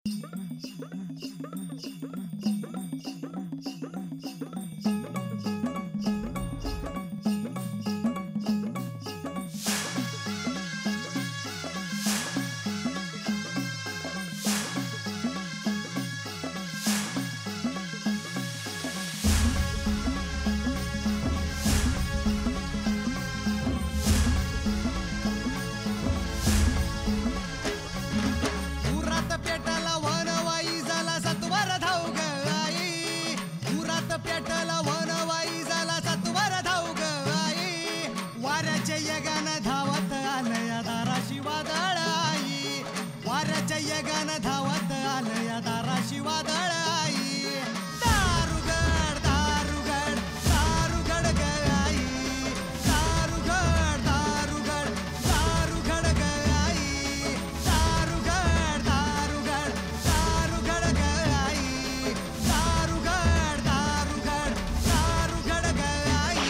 यगानं धावत आलया दाराशी वादळ आई, वाऱ्याच्या यगानं धावत आलया दाराशी वादळ आई. दारुगड दारुगड दारुगड ग आई, दारुगड दारुगड दारुगड ग आई, दारुगड दारुगड दारुगड ग आई, दारुगड दारुगड दारुगड ग आई.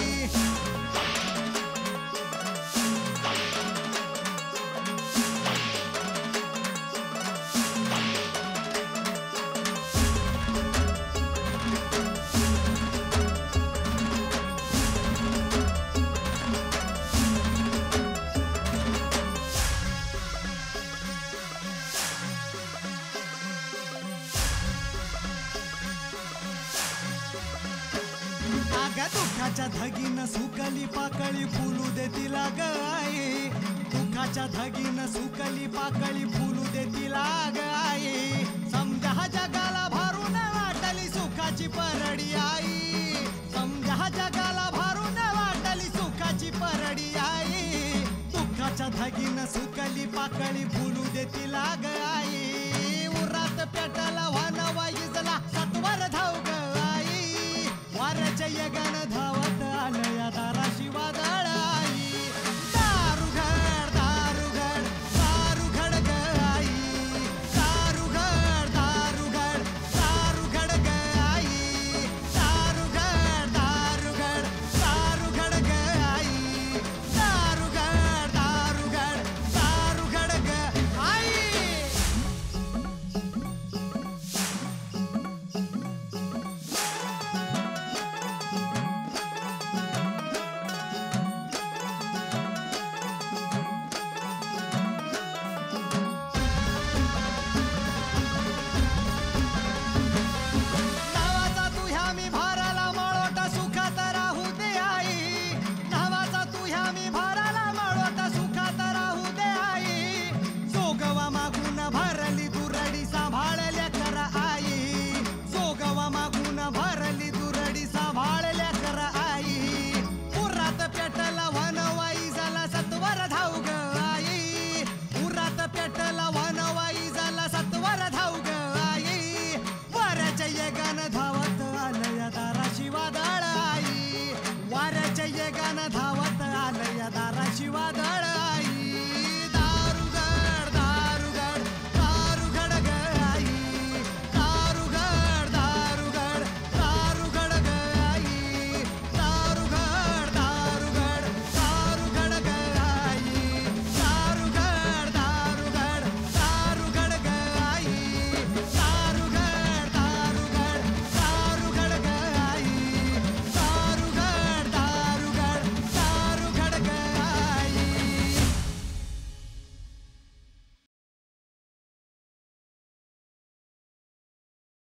दुःखाच्या धगीनं सुकली पाकळी फुलू दे तिला ग आई, दुःखाच्या धगीनं सुकली पाकळी फुलू दे तिला ग आई. समजा जगाला भारून वाटली सुखाची परडी आई, समजा जगाला भारून वाटली सुखाची परडी आई. दुःखाच्या धगीनं सुकली पाकळी फुलू दे तिला ग आई. उरात पेटला वानवा इजला सत्वर धाव ग आई, वाऱ्याच्या यगानं धाव